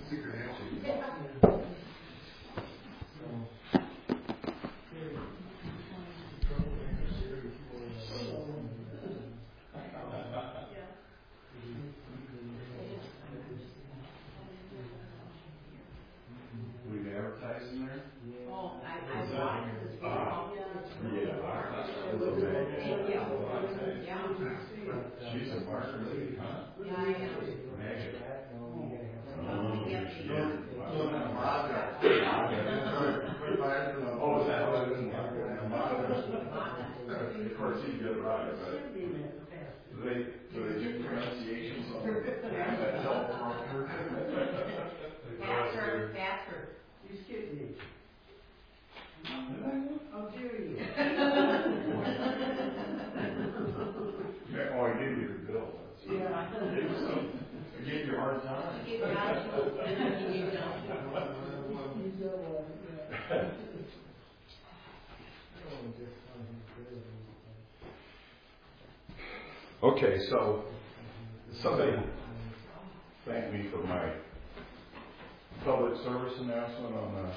Okay, so somebody thanked me for my public service announcement on the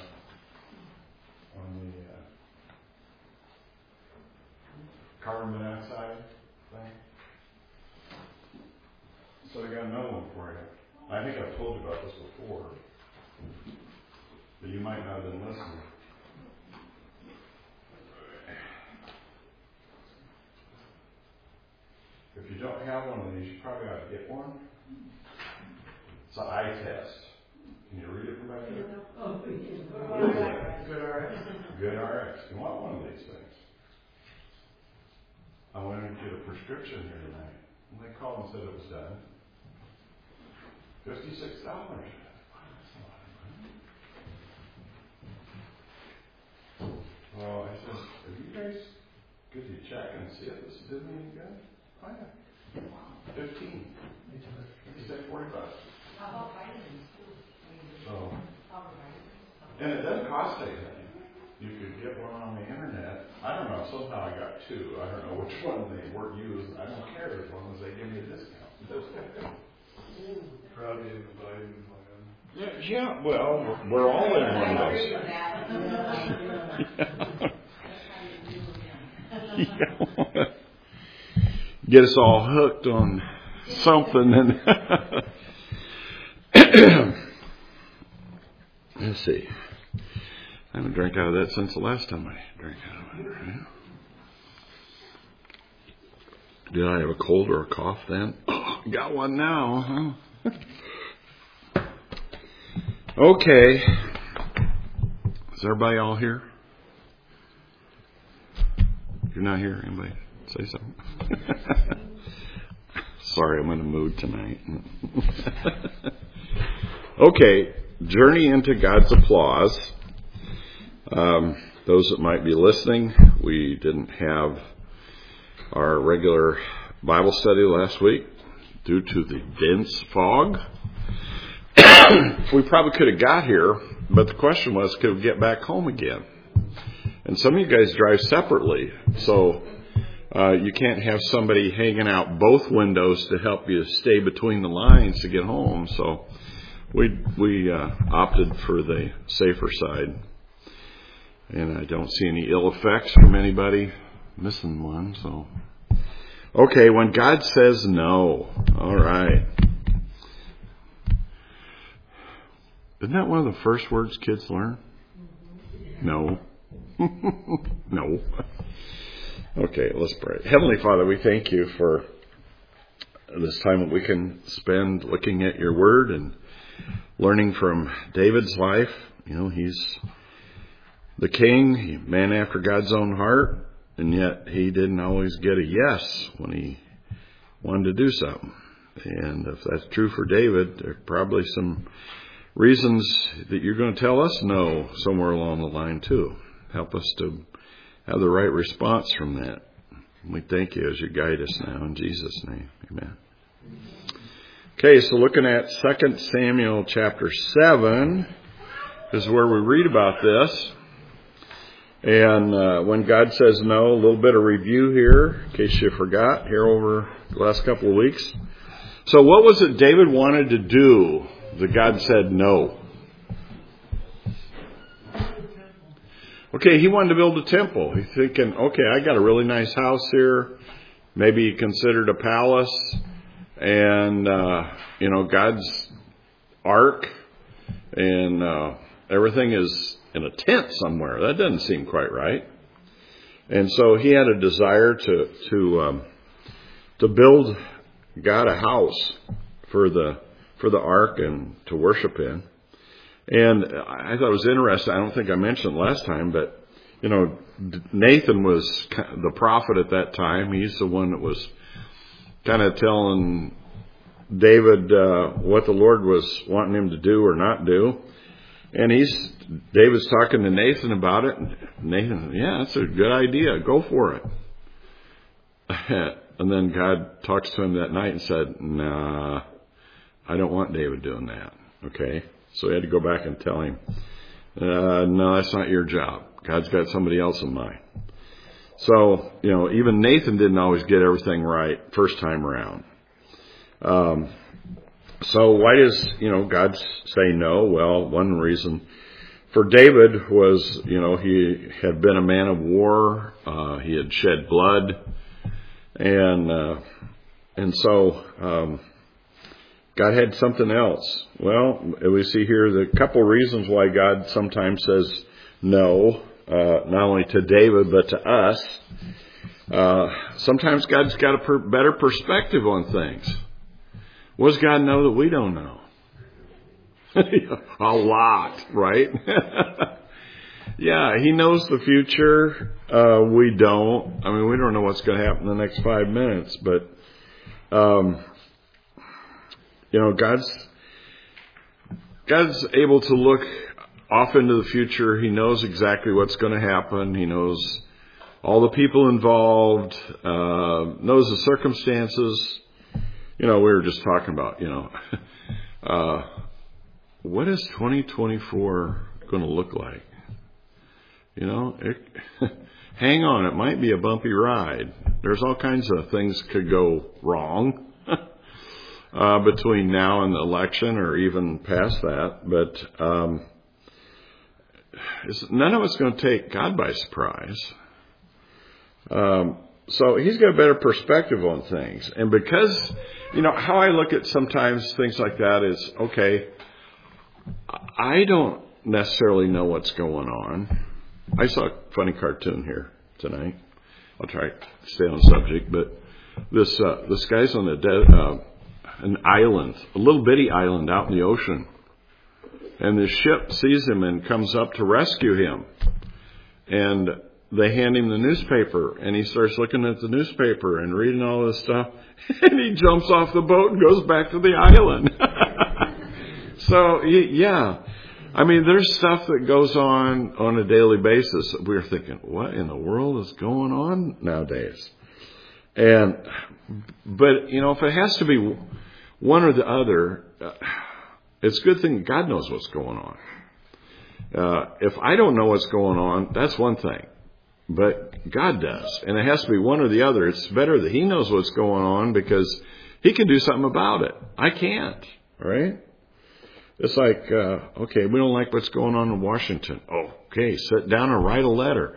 carbon monoxide thing. So I got another one for you. I think I've told you about this before, but you might not have been listening. If you don't have one of these, you probably ought to get one. It's an eye test. Can you read it from back there? GoodRx. GoodRx. You want one of these things. I went in to get a prescription here tonight, and they called and said it was done. $56. Well, I said, are you guys good to check and see if this did me any good? Oh, yeah. 15. He said $40. How about vitamins too? So, and it doesn't cost anything. You could get one on the internet. I don't know. Somehow I got two. I don't know which one they were used. I don't care as long as they give me a discount. Probably in the vitamin plan. Yeah. Well, we're all in one of those. Get us all hooked on something and let's see. I haven't drank out of that since the last time I drank out of it. Right? Did I have a cold or a cough then? Oh, got one now, huh? Okay. Is everybody all here? You're not here? Anybody say something? Sorry, I'm in a mood tonight. Okay. Journey into God's applause. Those that might be listening, we didn't have our regular Bible study last week due to the dense fog. We probably could have got here, but the question was, could we get back home again? And some of you guys drive separately, so you can't have somebody hanging out both windows to help you stay between the lines to get home. So we opted for the safer side. And I don't see any ill effects from anybody missing one. So, okay, when God says no, all right. Isn't that one of the first words kids learn? No. No. Okay, let's pray. Heavenly Father, we thank you for this time that we can spend looking at your word and learning from David's life. You know, he's the king, man after God's own heart, and yet he didn't always get a yes when he wanted to do something. And if that's true for David, there are probably some reasons that you're going to tell us no somewhere along the line too. Help us to have the right response from that. We thank you as you guide us now in Jesus' name. Amen. Okay, so looking at 2 Samuel chapter 7 is where we read about this. And when God says no, a little bit of review here, in case you forgot, here over the last couple of weeks. So what was it David wanted to do The God said no. Okay, he wanted to build a temple. He's thinking, okay, I got a really nice house here. Maybe he considered a palace. And, God's ark. And everything is in a tent somewhere. That doesn't seem quite right. And so he had a desire to build God a house for the ark and to worship in. And I thought it was interesting. I don't think I mentioned last time, but Nathan was the prophet at that time. He's the one that was kind of telling David what the Lord was wanting him to do or not do. And David's talking to Nathan about it. And Nathan, yeah, that's a good idea. Go for it. And then God talks to him that night and said, nah, I don't want David doing that. Okay. So he had to go back and tell him, no, that's not your job. God's got somebody else in mind. So, even Nathan didn't always get everything right first time around. So why does, God say no? Well, one reason for David was, he had been a man of war. He had shed blood. And so, God had something else. Well, we see here the couple reasons why God sometimes says no, not only to David, but to us. Sometimes God's got a better perspective on things. What does God know that we don't know? A lot, right? Yeah, He knows the future. We don't. I mean, we don't know what's going to happen in the next 5 minutes, but, God's able to look off into the future. He knows exactly what's going to happen. He knows all the people involved, knows the circumstances. We were just talking about, what is 2024 going to look like? Hang on, it might be a bumpy ride. There's all kinds of things could go wrong between now and the election or even past that. But none of it's going to take God by surprise. So He's got a better perspective on things. And because, how I look at sometimes things like that is, okay, I don't necessarily know what's going on. I saw a funny cartoon here tonight. I'll try to stay on subject, but this guy's on an island, a little bitty island out in the ocean. And the ship sees him and comes up to rescue him. And they hand him the newspaper, and he starts looking at the newspaper and reading all this stuff. And he jumps off the boat and goes back to the island. So, yeah. I mean, there's stuff that goes on a daily basis. We're thinking, what in the world is going on nowadays? But, if it has to be one or the other, it's a good thing God knows what's going on. If I don't know what's going on, that's one thing. But God does. And it has to be one or the other. It's better that He knows what's going on because He can do something about it. I can't. Right? It's like, okay, we don't like what's going on in Washington. Okay, sit down and write a letter.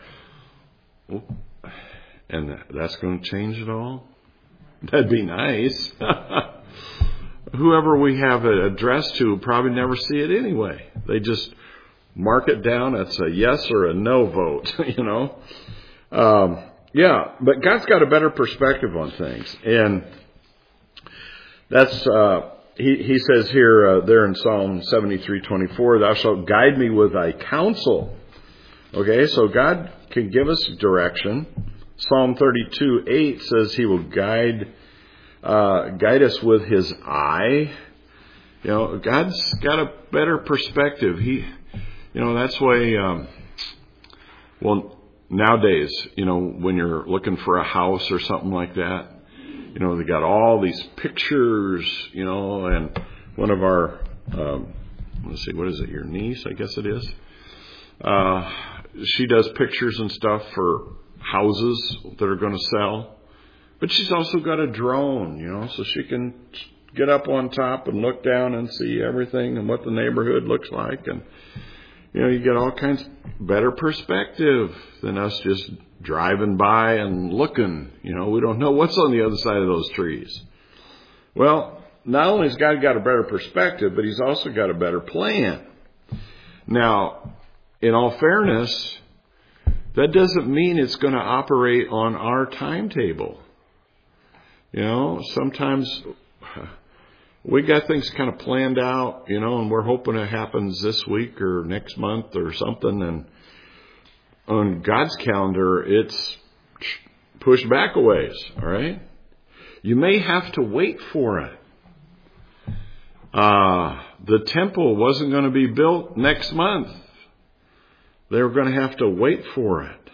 And that's going to change it all? That'd be nice. Whoever we have it addressed to will probably never see it anyway. They just mark it down. It's a yes or a no vote, Yeah, but God's got a better perspective on things. And that's... He says here, there in Psalm 73:24, thou shalt guide me with thy counsel. Okay, so God can give us direction. Psalm 32:8 says He will guide us with His eye. God's got a better perspective. That's why, nowadays, when you're looking for a house or something like that, they got all these pictures, and one of our, let's see, what is it, your niece, I guess it is. She does pictures and stuff for houses that are going to sell. But she's also got a drone, so she can get up on top and look down and see everything and what the neighborhood looks like. And, you get all kinds better perspective than us just driving by and looking. We don't know what's on the other side of those trees. Well, not only has God got a better perspective, but He's also got a better plan. Now, in all fairness, that doesn't mean it's going to operate on our timetable. Sometimes we got things kind of planned out, and we're hoping it happens this week or next month or something. And on God's calendar, it's pushed back a ways, all right? You may have to wait for it. The temple wasn't going to be built next month. They were going to have to wait for it.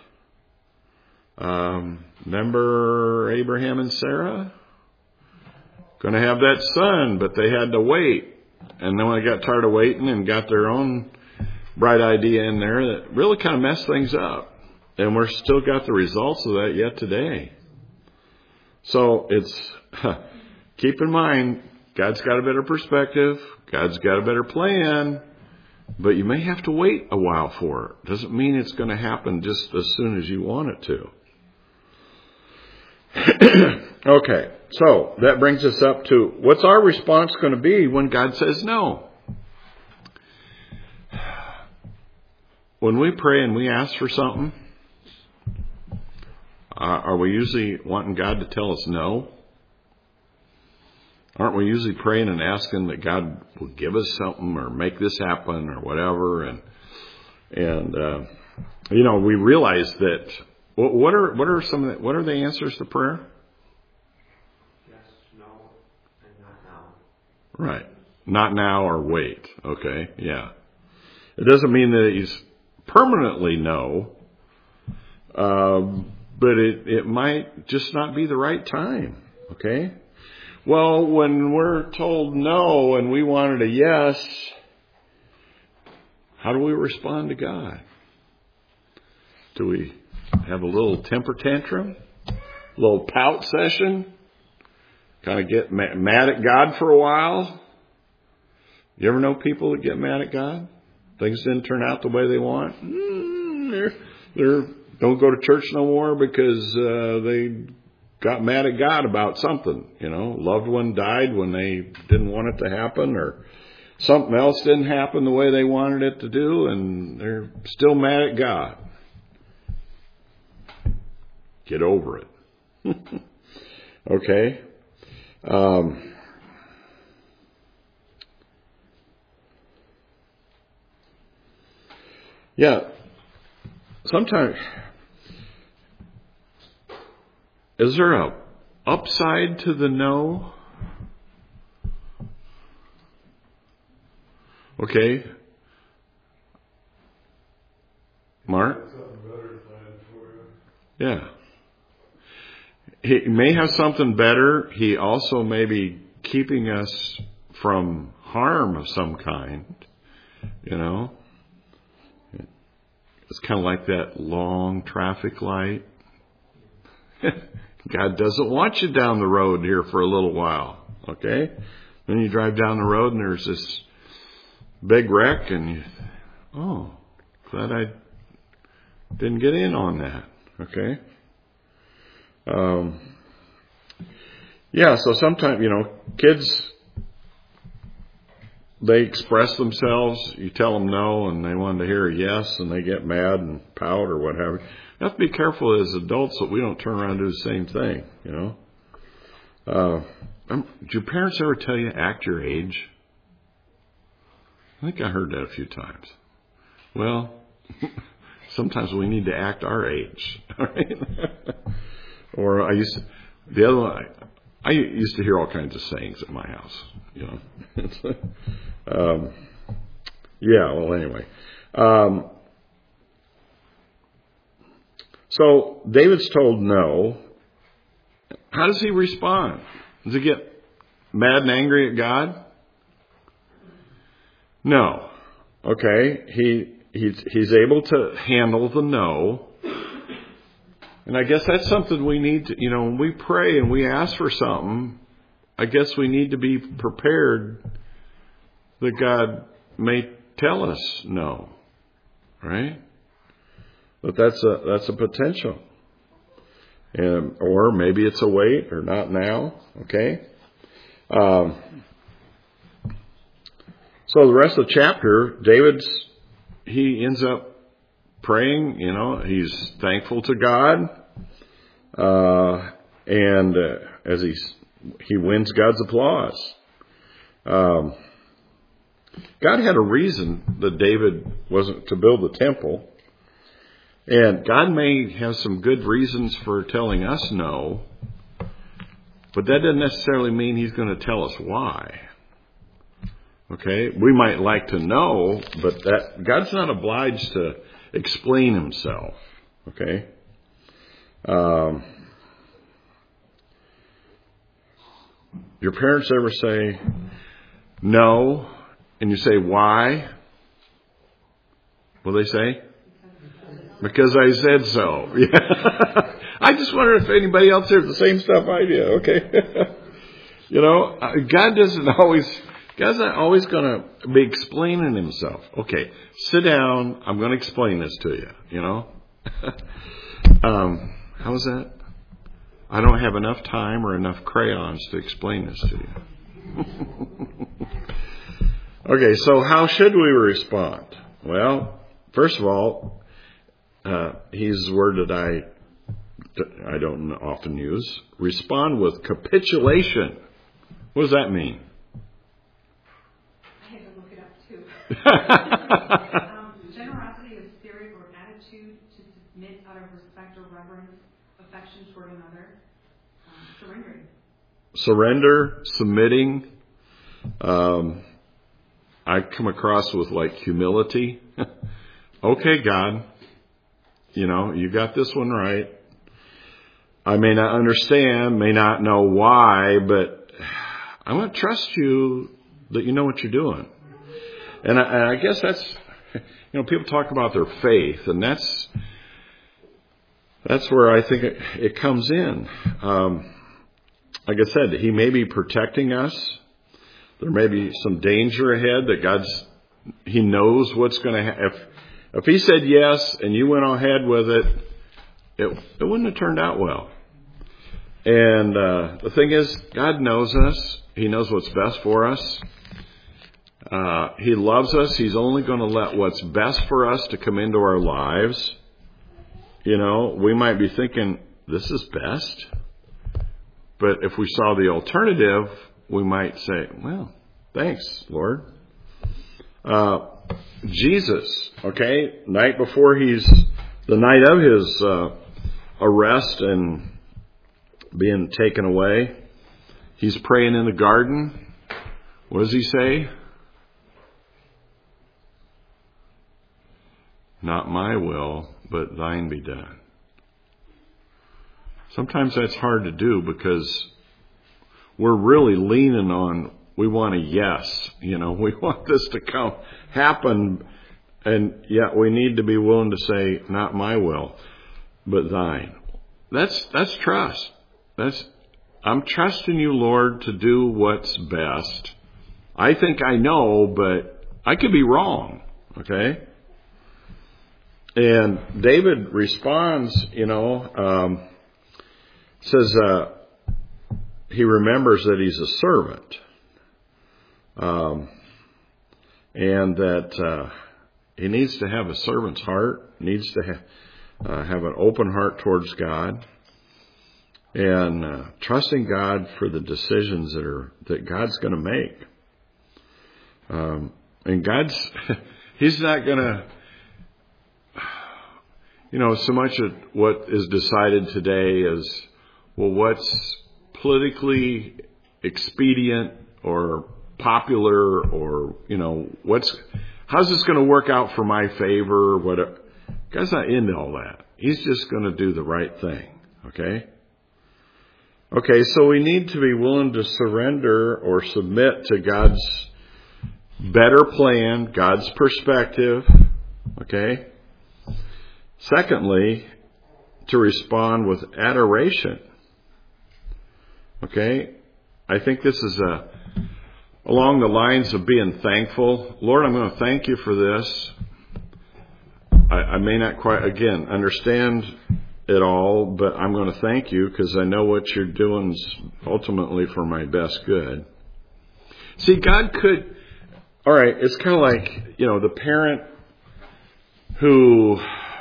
Remember Abraham and Sarah? Going to have that son, but they had to wait. And then when they got tired of waiting and got their own bright idea in there, that really kind of messed things up. And we're still got the results of that yet today. So keep in mind, God's got a better perspective. God's got a better plan. But you may have to wait a while for it. Doesn't mean it's going to happen just as soon as you want it to. Okay, so that brings us up to what's our response going to be when God says no? When we pray and we ask for something, are we usually wanting God to tell us no? Aren't we usually praying and asking that God will give us something or make this happen or whatever? And we realize that. What are the answers to prayer? Yes, no, and not now. Right. Not now or wait. Okay. Yeah. It doesn't mean that He's permanently no, but it might just not be the right time. Okay. Well, when we're told no and we wanted a yes, how do we respond to God? Do we have a little temper tantrum? A little pout session? Kind of get mad at God for a while? You ever know people that get mad at God? Things didn't turn out the way they want? They don't go to church no more because they got mad at God about something. Loved one died when they didn't want it to happen, or something else didn't happen the way they wanted it to do, and they're still mad at God. Get over it. Okay. Yeah. Sometimes, is there a upside to the no? Okay. Mark? Something better planned for you. Yeah. He may have something better. He also may be keeping us from harm of some kind. It's kind of like that long traffic light. God doesn't want you down the road here for a little while. Okay? Then you drive down the road and there's this big wreck and glad I didn't get in on that. Okay? So sometimes, kids, they express themselves. You tell them no and they want to hear a yes and they get mad and pout or whatever. You have to be careful as adults that we don't turn around and do the same thing, Do your parents ever tell you act your age? I think I heard that a few times. Well, sometimes we need to act our age. All right? Or I used to hear all kinds of sayings at my house, Anyway. So David's told no. How does he respond? Does he get mad and angry at God? No. Okay. He's able to handle the no. And I guess that's something we need to, when we pray and we ask for something, I guess we need to be prepared that God may tell us no, right? But that's a potential. Or maybe it's a wait or not now, okay? So the rest of the chapter, he ends up praying, he's thankful to God, and as he wins God's applause. God had a reason that David wasn't to build the temple, and God may have some good reasons for telling us no, but that doesn't necessarily mean he's going to tell us why. Okay, we might like to know, but God's not obliged to explain himself. Okay. Your parents ever say no, and you say why? What do they say? Because I said so. Yeah. I just wonder if anybody else hears the same stuff I do. Okay. God's not always going to be explaining himself. Okay, sit down. I'm going to explain this to you. How's that? I don't have enough time or enough crayons to explain this to you. Okay, so how should we respond? Well, first of all, he's a word that I don't often use. Respond with capitulation. What does that mean? I had to look it up too. Generosity is spirit or attitude to submit out of respect or reverence, affection toward another. Surrendering. Surrender, submitting. I come across with like humility. Okay, God, you got this one right. I may not understand, may not know why, but I'm going to trust you that you know what you're doing. And I guess that's, people talk about their faith, and that's where I think it comes in. Like I said, he may be protecting us. There may be some danger ahead that he knows what's going to happen. If he said yes and you went ahead with it wouldn't have turned out well. And the thing is, God knows us. He knows what's best for us. He loves us. He's only going to let what's best for us to come into our lives. We might be thinking, this is best. But if we saw the alternative, we might say, well, thanks, Lord. Jesus, okay, the night of his arrest and being taken away, he's praying in the garden. What does he say? Not my will, but thine be done. Sometimes that's hard to do because we're really leaning on, we want a yes. We want this to happen, and yet we need to be willing to say, not my will, but thine. That's trust. I'm trusting you, Lord, to do what's best. I think I know, but I could be wrong. Okay? And David responds, says he remembers that he's a servant, and that he needs to have a servant's heart, needs to have an open heart towards God, and trusting God for the decisions that God's going to make. And He's not going to, so much of what is decided today is, well, what's politically expedient or popular, or, how's this going to work out for my favor? Whatever. God's not into all that. He's just going to do the right thing. Okay? Okay, so we need to be willing to surrender or submit to God's better plan, God's perspective. Okay? Secondly, to respond with adoration. Okay? I think this is along the lines of being thankful. Lord, I'm going to thank you for this. I may not quite, again, understand it all, but I'm going to thank you because I know what you're doing is ultimately for my best good. See, God could, all right, it's kind of like, the parent who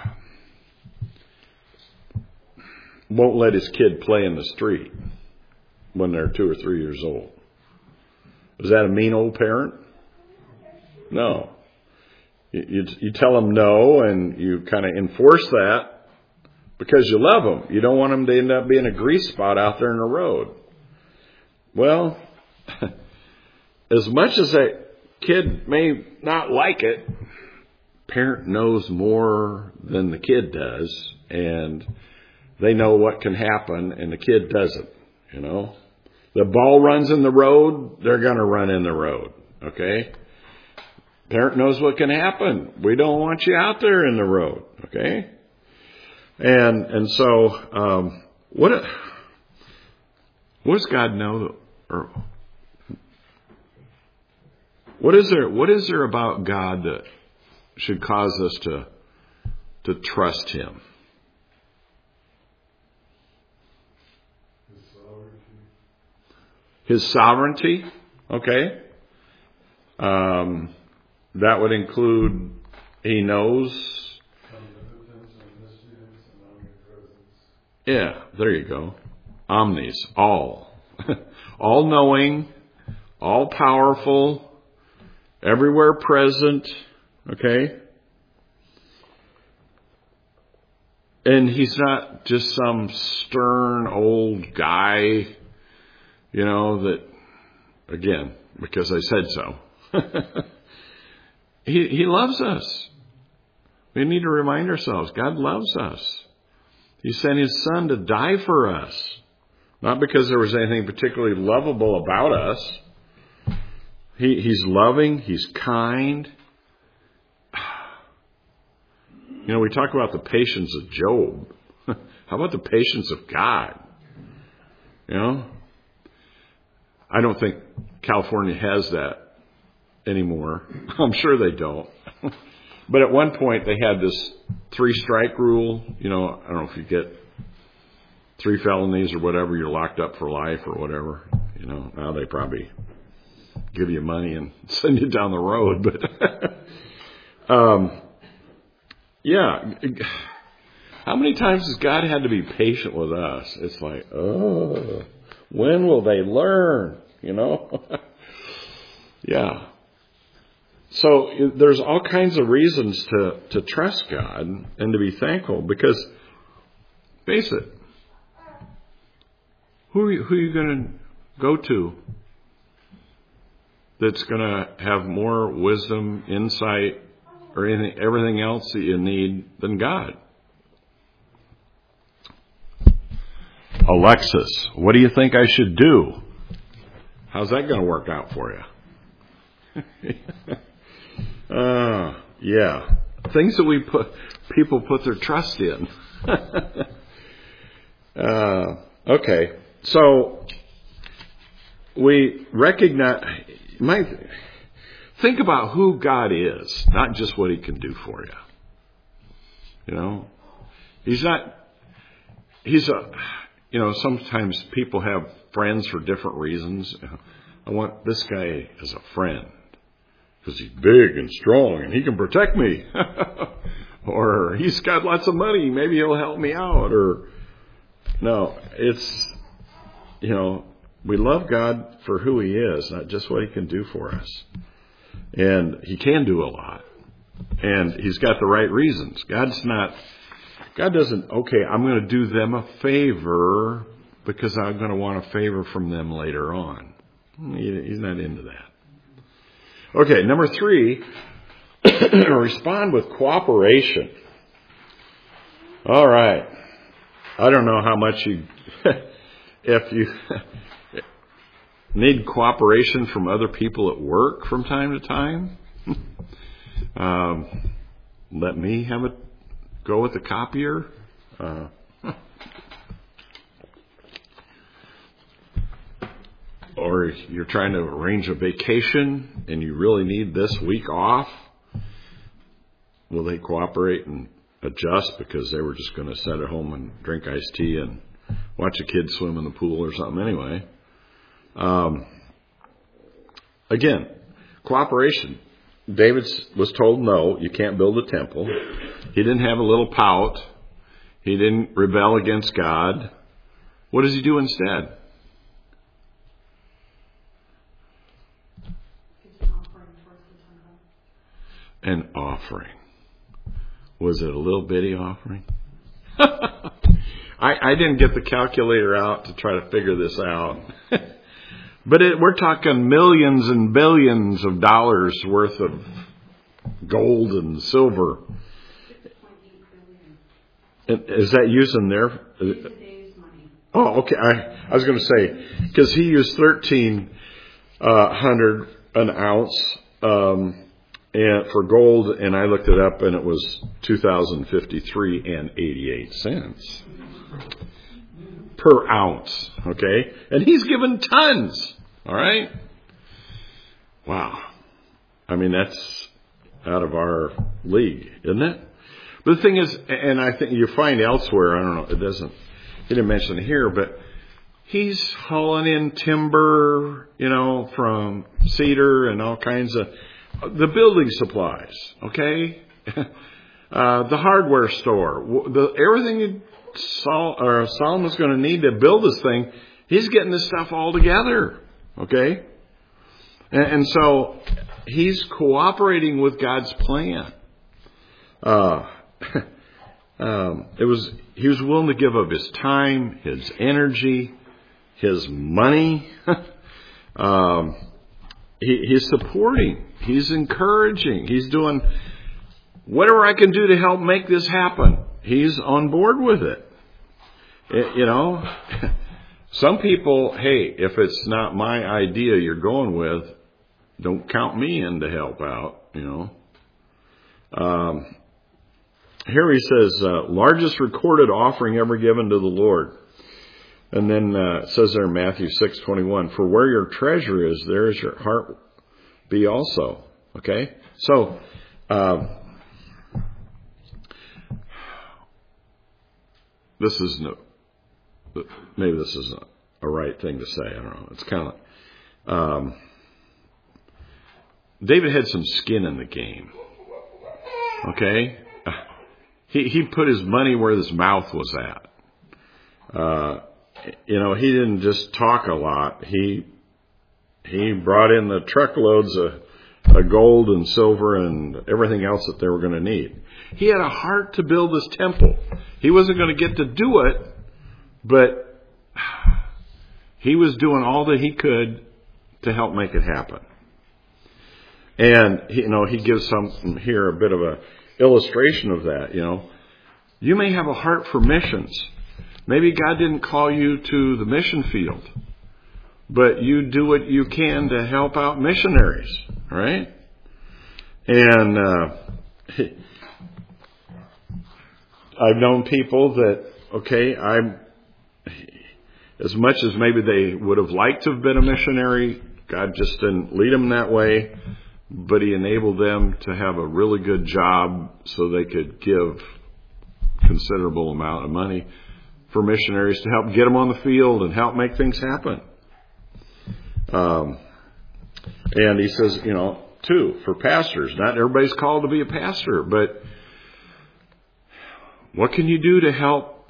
won't let his kid play in the street when they're 2 or 3 years old. Is that a mean old parent? No. You tell them no, and you kind of enforce that because you love them. You don't want them to end up being a grease spot out there in the road. Well, as much as that kid may not like it, parent knows more than the kid does, and they know what can happen, and the kid doesn't. The ball runs in the road, they're going to run in the road. Okay? Parent knows what can happen. We don't want you out there in the road. Okay? And so, what does God know? Or what is there about God that should cause us to trust Him? His sovereignty. Okay. That would include He knows. Yeah, there you go. Omnis, all. All knowing, all powerful, everywhere present. Okay? And He's not just some stern old guy, that, again, because I said so. He loves us. We need to remind ourselves, God loves us. He sent His Son to die for us. Not because there was anything particularly lovable about us. He's loving. He's kind. We talk about the patience of Job. How about the patience of God? I don't think California has that anymore. I'm sure they don't. But at one point they had this 3-strike rule. I don't know if you get 3 felonies or whatever, you're locked up for life or whatever. Now they probably give you money and send you down the road. But yeah. How many times has God had to be patient with us? It's like, when will they learn? Yeah. So there's all kinds of reasons to trust God and to be thankful because, face it, who are you going to go to that's going to have more wisdom, insight, or everything else that you need than God? Alexis, what do you think I should do? How's that going to work out for you? Yeah. Things that people put their trust in. Okay. So we recognize, think about who God is, not just what He can do for you. Sometimes people have friends for different reasons. I want this guy as a friend because he's big and strong and he can protect me. Or he's got lots of money. Maybe he'll help me out. Or no, it's, we love God for who He is, not just what He can do for us. And He can do a lot. And He's got the right reasons. God doesn't, I'm going to do them a favor because I'm going to want a favor from them later on. He's not into that. Okay, number 3, respond with cooperation. All right. I don't know how much if you need cooperation from other people at work from time to time. Let me have a go with the copier. or you're trying to arrange a vacation and you really need this week off, will they cooperate and adjust because they were just going to sit at home and drink iced tea and watch a kid swim in the pool or something anyway? Again, cooperation. David was told, no, you can't build a temple. He didn't have a little pout. He didn't rebel against God. What does he do instead? An offering. Was it a little bitty offering? I didn't get the calculator out to try to figure this out. But we're talking millions and billions of dollars worth of gold and silver. And is that using their... Oh, okay. I was going to say, because he used 1,300 an ounce and for gold, and I looked it up, and it was $2,053.88 per ounce. Okay, and he's given tons. All right. Wow. I mean, that's out of our league, isn't it? But the thing is, and I think you find elsewhere, I don't know, he didn't mention it here, but he's hauling in timber, from cedar and all kinds of the building supplies, okay? The hardware store, everything Solomon's going to need to build this thing, he's getting this stuff all together, okay? And so he's cooperating with God's plan. He was willing to give of his time, his energy, his money. He's supporting. He's encouraging. He's doing whatever I can do to help make this happen. He's on board with it. Some people, hey, if it's not my idea you're going with, don't count me in to help out, Here he says, largest recorded offering ever given to the Lord. And then it says there in Matthew 6:21, for where your treasure is, there is your heart be also. Okay? So, maybe this isn't a right thing to say. I don't know. It's kind of, David had some skin in the game. Okay? He put his money where his mouth was at. He didn't just talk a lot. He brought in the truckloads of gold and silver and everything else that they were going to need. He had a heart to build this temple. He wasn't going to get to do it, but he was doing all that he could to help make it happen. And he gives something here, a bit of a illustration of that. You may have a heart for missions. Maybe God didn't call you to the mission field, but you do what you can to help out missionaries, right? And I've known people that, as much as maybe they would have liked to have been a missionary, God just didn't lead them that way, but He enabled them to have a really good job so they could give considerable amount of money for missionaries to help get them on the field and help make things happen. And he says, too, for pastors, not everybody's called to be a pastor, but what can you do to help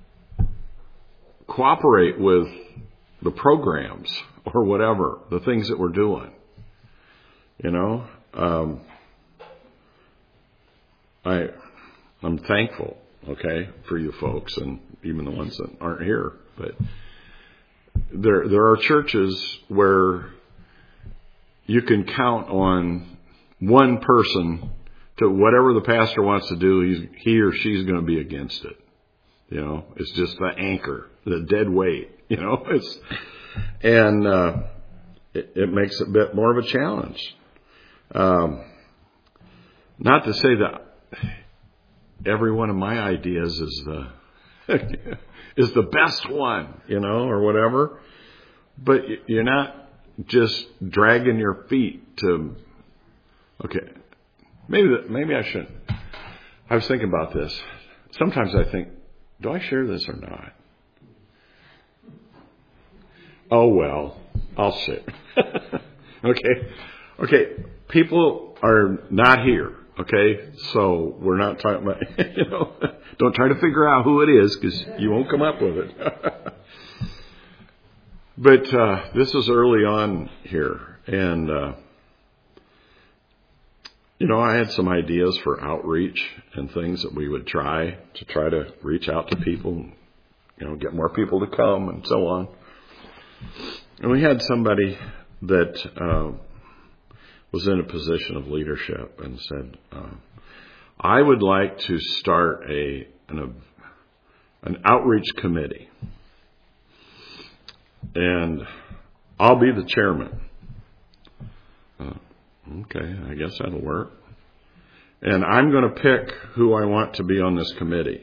cooperate with the programs or whatever, the things that we're doing? I'm thankful, for you folks and even the ones that aren't here. But there are churches where you can count on one person to whatever the pastor wants to do, he or she's going to be against it. It's just the anchor, the dead weight, it makes it a bit more of a challenge. Not to say that every one of my ideas is the best one, or whatever. But you're not just dragging your feet to, okay, maybe I shouldn't. I was thinking about this. Sometimes I think, do I share this or not? Oh, well, I'll share. Okay. People are not here. Okay. So we're not talking about, don't try to figure out who it is because you won't come up with it. But, this is early on here. And, I had some ideas for outreach and things that we would try to reach out to people, get more people to come and so on. And we had somebody that was in a position of leadership and said, I would like to start an outreach committee. And I'll be the chairman. Okay, I guess that'll work. And I'm going to pick who I want to be on this committee.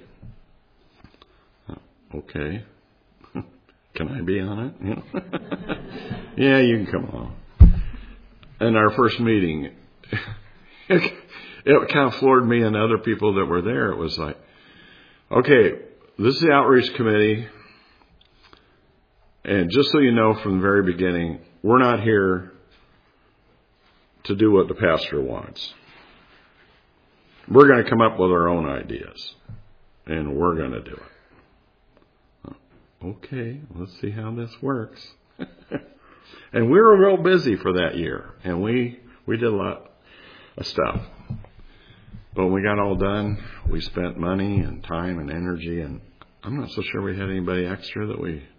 Okay. Can I be on it? Yeah, you can come along. And our first meeting, it kind of floored me and other people that were there. It was like, okay, this is the outreach committee. And just so you know from the very beginning, we're not here to do what the pastor wants. We're going to come up with our own ideas. And we're going to do it. Okay, let's see how this works. And we were real busy for that year. And we did a lot of stuff. But when we got all done, we spent money and time and energy. And I'm not so sure we had anybody extra that we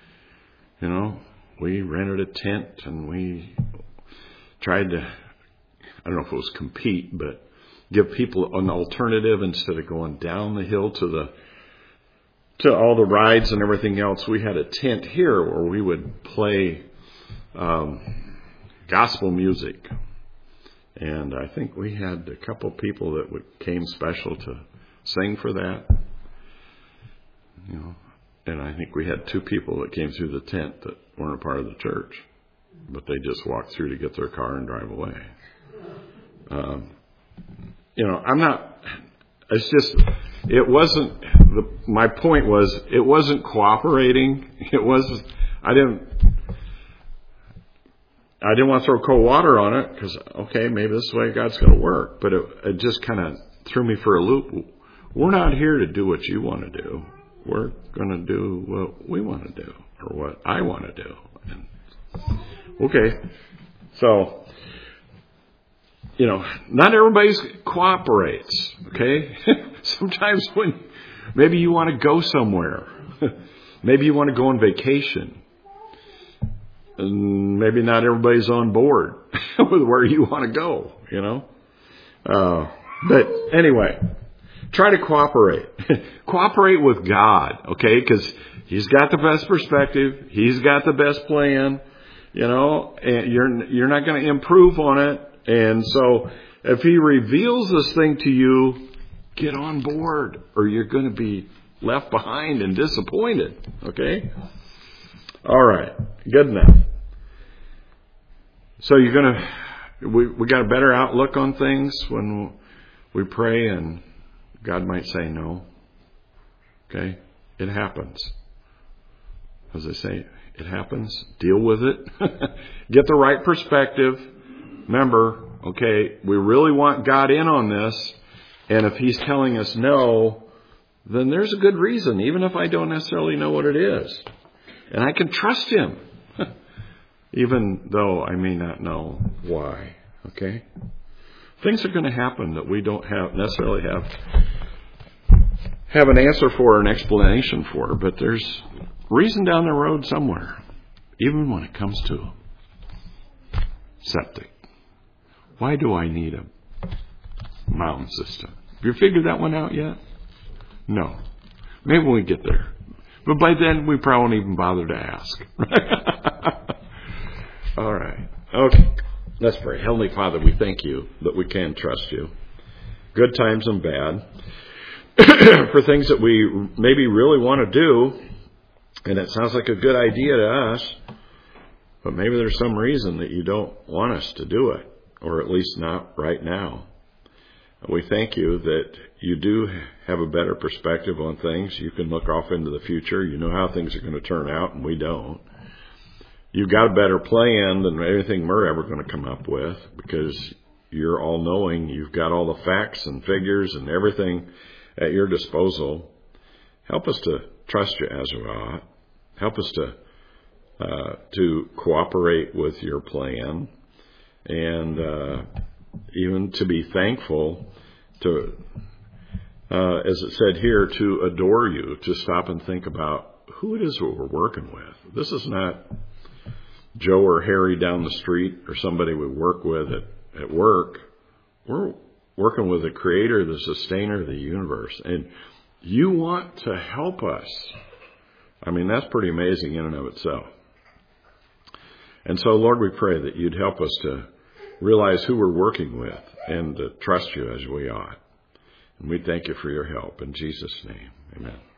rented a tent and we tried to, I don't know if it was compete, but give people an alternative instead of going down the hill to all the rides and everything else. We had a tent here where we would play gospel music. And I think we had a couple people that came special to sing for that. And I think we had 2 people that came through the tent that weren't a part of the church, but they just walked through to get their car and drive away. I'm not, it's just, it wasn't, my point was, it wasn't cooperating. I didn't want to throw cold water on it because, okay, maybe this is the way God's going to work, but it just kind of threw me for a loop. We're not here to do what you want to do. We're going to do what we want to do or what I want to do. And, okay. So, not everybody cooperates. Okay. Sometimes when maybe you want to go somewhere, maybe you want to go on vacation, and maybe not everybody's on board with where you want to go, but anyway, try to cooperate. Cooperate with God, okay? Because He's got the best perspective. He's got the best plan, and you're not going to improve on it. And so if He reveals this thing to you, get on board or you're going to be left behind and disappointed, okay? All right, good enough. So we got a better outlook on things when we pray and God might say no. Okay? It happens. As I say, it happens. Deal with it. Get the right perspective. Remember, okay, we really want God in on this. And if He's telling us no, then there's a good reason, even if I don't necessarily know what it is. And I can trust Him, even though I may not know why. Okay? Things are going to happen that we don't necessarily have an answer for or an explanation for, but there's reason down the road somewhere, even when it comes to septic. Why do I need a mountain system? Have you figured that one out yet? No. Maybe when we get there. But by then, we probably won't even bother to ask. All right. Okay. Let's pray. Heavenly Father, we thank You that we can trust You. Good times and bad. For things that we maybe really want to do, and it sounds like a good idea to us, But maybe there's some reason that you don't want us to do it, or at least not right now. We thank you that you do have a better perspective on things. You can look off into the future. You know how things are going to turn out, and we don't. You've got a better plan than anything we're ever going to come up with, because you're all-knowing. You've got all the facts and figures and everything at your disposal. Help us to trust you as we ought. Help us to cooperate with your plan, and even to be thankful, to, as it said here, to adore you, to stop and think about who it is that we're working with. This is not Joe or Harry down the street or somebody we work with at work. We're working with the creator, the sustainer of the universe. And you want to help us. I mean, that's pretty amazing in and of itself. And so, Lord, we pray that you'd help us to realize who we're working with and to trust you as we ought. And we thank you for your help. In Jesus' name, amen.